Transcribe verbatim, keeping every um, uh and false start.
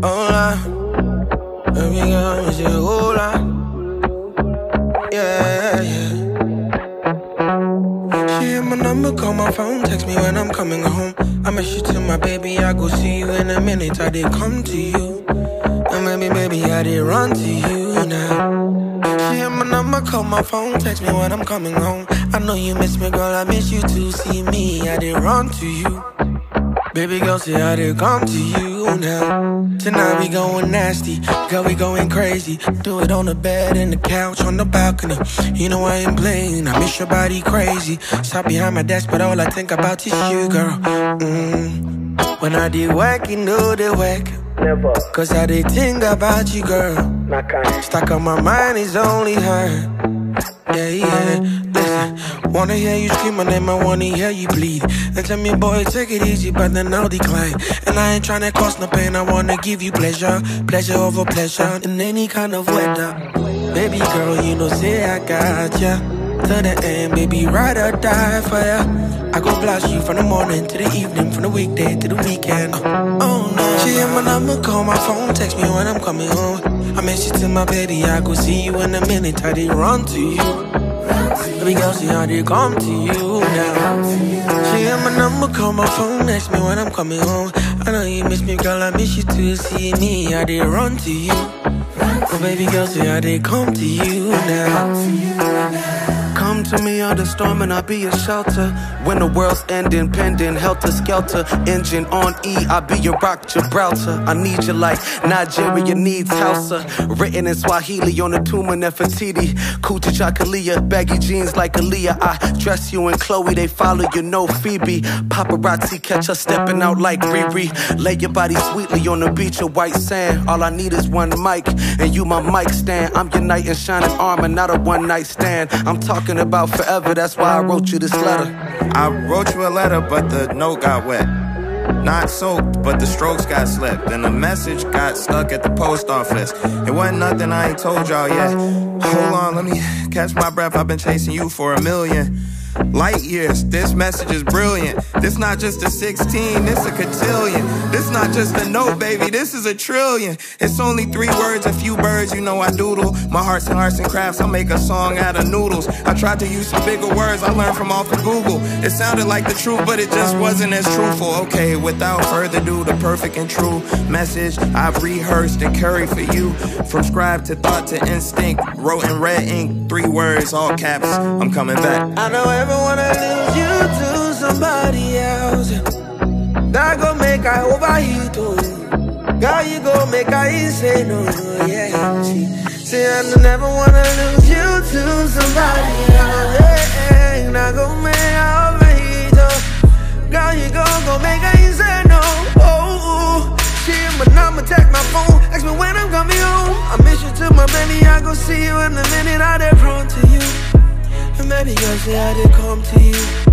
Hola, baby girl, me say hola. Yeah, yeah. She hit my number, call my phone, text me when I'm coming home. I miss you to my baby, I go see you in a minute. I did come to you, and maybe, baby, I did run to you now. She hit my number, call my phone, text me when I'm coming home. I know you miss me, girl, I miss you to see me. I did run to you. Baby girl, say I did come to you now. Tonight we going nasty, girl, we going crazy. Do it on the bed, in the couch, on the balcony. You know I ain't playing, I miss your body crazy. Stop behind my desk, but all I think about is you, girl. Mm. When I did work, you know the work. Never. Cause I did think about you, girl. Not kind. Stuck on my mind is only her. Yeah, yeah, listen. Wanna hear you scream my name, I wanna hear you bleed. And tell me, boy, take it easy, but then I'll decline. And I ain't tryna cause no pain, I wanna give you pleasure. Pleasure over pleasure, in any kind of weather. Baby girl, you know, say I got ya. To the end, baby, ride or die for ya. I go blast you from the morning to the evening, from the weekday to the weekend. uh, Oh no. She hit my number, call my phone, text me when I'm coming home. I miss you to my baby, I go see you in a minute. I did run to you. Baby girl, see I did come to you now. She hit my number, call my phone, text me when I'm coming home. I know you miss me, girl, I miss you to see me. I did run to you. Oh baby girl, see I did come to you now. Come to me under storm and I'll be your shelter. When the world's ending, pending, helter skelter. Engine on E, I'll be your rock Gibraltar. I need you like Nigeria needs Hausa. Written in Swahili on the tomb of Nefertiti. Coochie Chakalia, baggy jeans like Aaliyah. I dress you in Chloe, they follow you, no Phoebe. Paparazzi catch us stepping out like Riri. Lay your body sweetly on the beach of white sand. All I need is one mic, and you my mic stand. I'm your knight in shining armor, not a one night stand. I'm talking about forever, that's why I wrote you this letter. I wrote you a letter, but the note got wet. Not soaked, but the strokes got slipped. And the message got stuck at the post office. It wasn't nothing I ain't told y'all yet. Hold on, let me catch my breath. I've been chasing you for a million light years. This message is brilliant. This not just a sixteen, this a cotillion. This not just a note, baby, this is a trillion. It's only three words, a few birds, you know I doodle. My heart's and arts and crafts, I'll make a song out of noodles. I tried to use some bigger words I learned from off of Google. It sounded like the truth, but it just wasn't as truthful. Okay, without further ado, the perfect and true message I've rehearsed and carried for you. From scribe to thought to instinct, wrote in red ink, three words, all caps, I'm coming back. I don't ever wanna lose you to somebody else. That gon' make I overheat, oh. Girl, you gon' make I insane, oh, yeah. See, see, I don't ever wanna lose you to somebody else. Hey, hey, that gon' make I overheat, oh. Girl, you gon' gon' make I insane, oh, oh. She hit my number, text my phone, ask me when I'm coming home. I miss you to my baby, I go see you in a minute. I did run to you. And baby girl, say I did come to you.